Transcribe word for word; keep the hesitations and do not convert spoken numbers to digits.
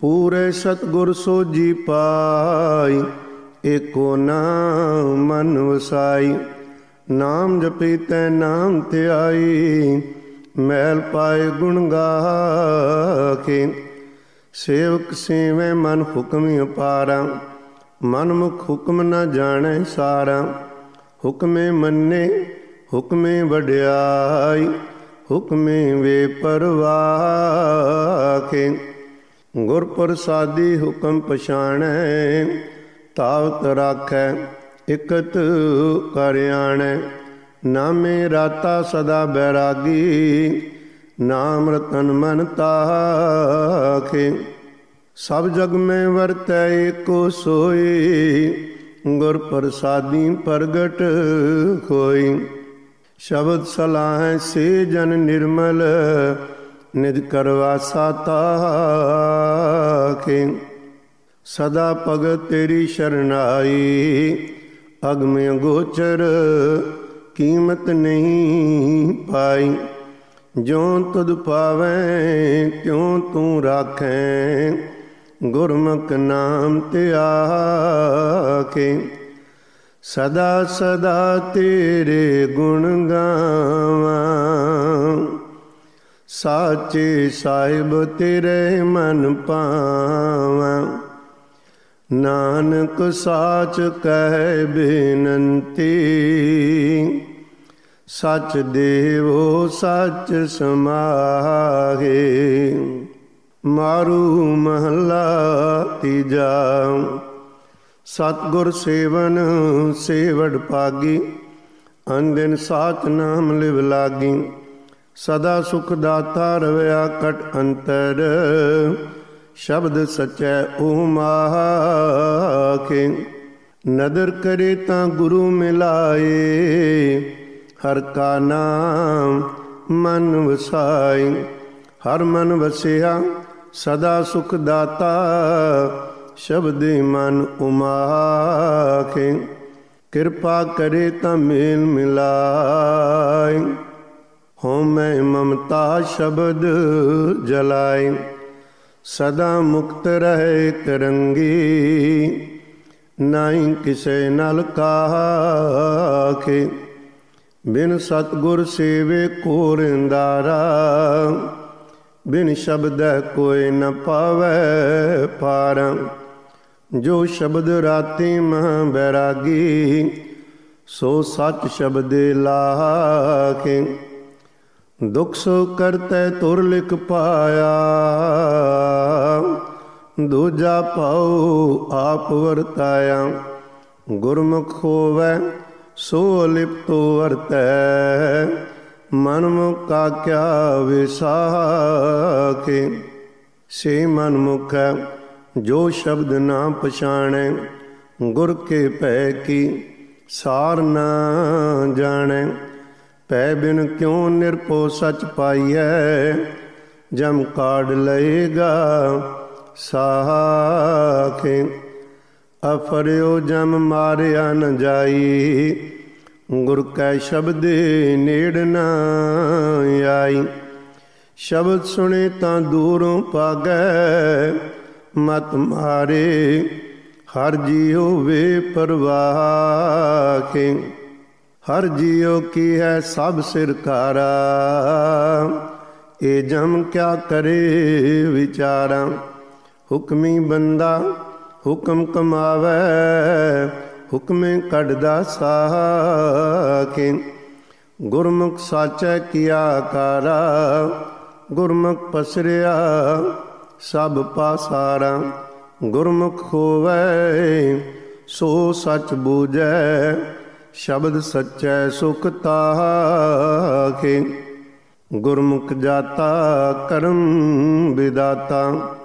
ਪੂਰੇ ਸਤਿਗੁਰ ਸੋਜੀ ਪਾਈ, ਏਕੋ ਨਾਮ ਮਨ ਵਸਾਈ। ਨਾਮ ਜਪੀ ਤੈ ਨਾਮ ਧਿਆਈ, ਮੈਲ ਪਾਏ ਗੁਣ ਗਾਖੇ। ਸੇਵਕ ਸੇਵੈ ਮਨ ਹੁਕਮ ਅਪਾਰਾ, ਮਨ ਮੁਖ ਹੁਕਮ ਨ ਜਾਣੈ ਸਾਰਾ। ਹੁਕਮੇ ਮੰਨੇ ਹੁਕਮੇ ਵਡਿਆਈ, ਹੁਕਮੇ ਵੇ ਪਰਵਾਖੇ। ਗੁਰ ਪ੍ਰਸਾਦੀ ਹੁਕਮ ਪਛਾਣੈ, ਤਾਵਤ ਰਾਖੈ ਇਕਤ ਕਰ ਆਣੈ। ਨਾਮੇ ਰਾਤਾ ਸਦਾ ਬੈਰਾਗੀ, ਨਾਮ ਰਤਨ ਮਨ ਤਾਖੇ। ਸਭ ਜਗ ਮੈਂ ਵਰਤੈ ਏਕੋ ਸੋਈ, ਗੁਰ ਪ੍ਰਸਾਦੀ ਪ੍ਰਗਟ ਹੋਈ। ਸ਼ਬਦ ਸਲਾਹੈ ਸੇ ਜਨ ਨਿਰਮਲ, ਨਿਜ ਕਰਵਾਸਾ ਤਾਖੇ। ਸਦਾ ਭਗਤ ਤੇਰੀ ਸ਼ਰਨਾਈ, ਅਗਮ ਅਗੋਚਰ ਕੀਮਤ ਨਹੀਂ ਪਾਈ। ਜਿਉ ਤੁਧ ਪਾਵੈ ਤਿਉ ਤੂੰ ਰਾਖੈ, ਗੁਰਮੁਖ ਨਾਮ ਧਿਆਖੇ। ਸਦਾ ਸਦਾ ਤੇਰੇ ਗੁਣ ਗਾਵਾਂ, ਸਾਚੇ ਸਾਹਿਬ ਤੇਰੇ ਮਨ ਪਾਵਾਂ। ਨਾਨਕ ਸਾਚ ਕਹਿ ਬੇਨੰਤੀ, ਸਚ ਦੇਵੋ ਸਚ ਸਮਾਗੇ। ਮਾਰੂ ਮਹਲਾ ਤੀਜਾ। ਸਤਿਗੁਰ ਸੇਵਨ ਸੇਵੜ ਪਾਗੀ, ਅਨਦਿਨ ਸਾਚ ਨਾਮ ਲਿਵ ਲਾਗੀ। ਸਦਾ ਸੁਖ ਦਾਤਾ ਰਵਿਆ ਕਟ ਅੰਤਰ, ਸ਼ਬਦ ਸਚੈ ਓ ਮਾਖੇ। ਨਦਰ ਕਰੇ ਤਾਂ ਗੁਰੂ ਮਿਲਾਏ, ਹਰ ਕਾ ਨਾਮ ਮਨ ਵਸਾਈ। ਹਰ ਮਨ ਵਸਿਆ ਸਦਾ ਸੁਖ ਦਾਤਾ, ਸ਼ਬਦੇ ਮਨ ਉਮਾਖੇ। ਕਿਰਪਾ ਕਰੇ ਤਾਂ ਮੇਲ ਮਿਲਾਏ, ਹਉਮੈ ਮਮਤਾ ਸ਼ਬਦ ਜਲਾਏ। ਸਦਾ ਮੁਕਤ ਰਹੇ ਕਰੰਗੀ, ਨਾਹੀ ਕਿਸੇ ਨਲ ਕਾਖੇ। ਬਿਨ ਸਤਿਗੁਰ ਸੇਵੇ ਕੋਰਿੰਦਾਰਾ, ਬਿਨ ਸ਼ਬਦੈ ਕੋਈ ਨ ਪਾਵੈ ਪਾਰਾ। ਜੋ ਸ਼ਬਦ ਰਾਤੀ ਮਹਾਂ ਬੈਰਾਗੀ, ਸੋ ਸੱਚ ਸ਼ਬਦੇ ਲਾਖੇ। ਦੁਖ ਸੋ ਕਰਤੈ ਤੁਰ ਲਿਖ ਪਾਇਆ, ਦੂਜਾ ਪਾਉ ਆਪ ਵਰਤਾਇਆ। ਗੁਰਮੁਖ ਹੋਵੈ ਸੋ ਲਿਪਤੋ ਵਰਤੈ, ਮਨ ਮੁਕਾ ਕਿਆ ਵਿਸਾਖੇ। ਸੇ ਮਨ ਮੁਖ ਜੋ ਸ਼ਬਦ ਨਾ ਪਛਾਣੈ, ਗੁਰ ਕੇ ਭੈ ਕੀ ਸਾਰ ਨਾ ਜਾਣੈ। ਭੈ ਬਿਨ ਕਿਉ ਨਿਰਭਉ ਸਚ ਪਾਈਐ, ਜਮ ਕਾਢ ਲਏਗਾ ਸਾਖੇ। ਅਫਰਿਓ ਜਮ ਮਾਰਿਆ ਨ ਜਾਈ, ਗੁਰ ਕੈ ਸ਼ਬਦੇ ਨੇੜ ਨ ਆਈ। ਸ਼ਬਦ ਸੁਣੇ ਤਾਂ ਦੂਰੋਂ ਭਾਗੈ, ਮਤ ਮਾਰੇ ਹਰ ਜੀਉ ਵੇ ਪਰਵਾਖੇ। ਹਰ ਜੀਉ ਕੀ ਹੈ ਸਭ ਸਿਰਕਾਰਾ, ਇਹ ਜਮ ਕਿਆ ਕਰੇ ਵਿਚਾਰਾ। ਹੁਕਮੀ ਬੰਦਾ ਹੁਕਮ ਕਮਾਵੈ, ਹੁਕਮੇ ਕੱਢਦਾ ਸਾਖੇ। ਗੁਰਮੁਖ ਸਾਚੈ ਕੀਆ ਕਾਰਾ, ਗੁਰਮੁਖ ਪਸਰਿਆ ਸਭ ਪਾਸਾਰਾ। ਗੁਰਮੁਖ ਹੋਵੈ ਸੋ ਸਚ ਬੂਝੈ, ਸ਼ਬਦ ਸਚੈ ਸੁਖ ਤਾਖੇ। ਗੁਰਮੁਖ ਜਾਤਾ ਕਰਮ ਵਿਦਾਤਾ,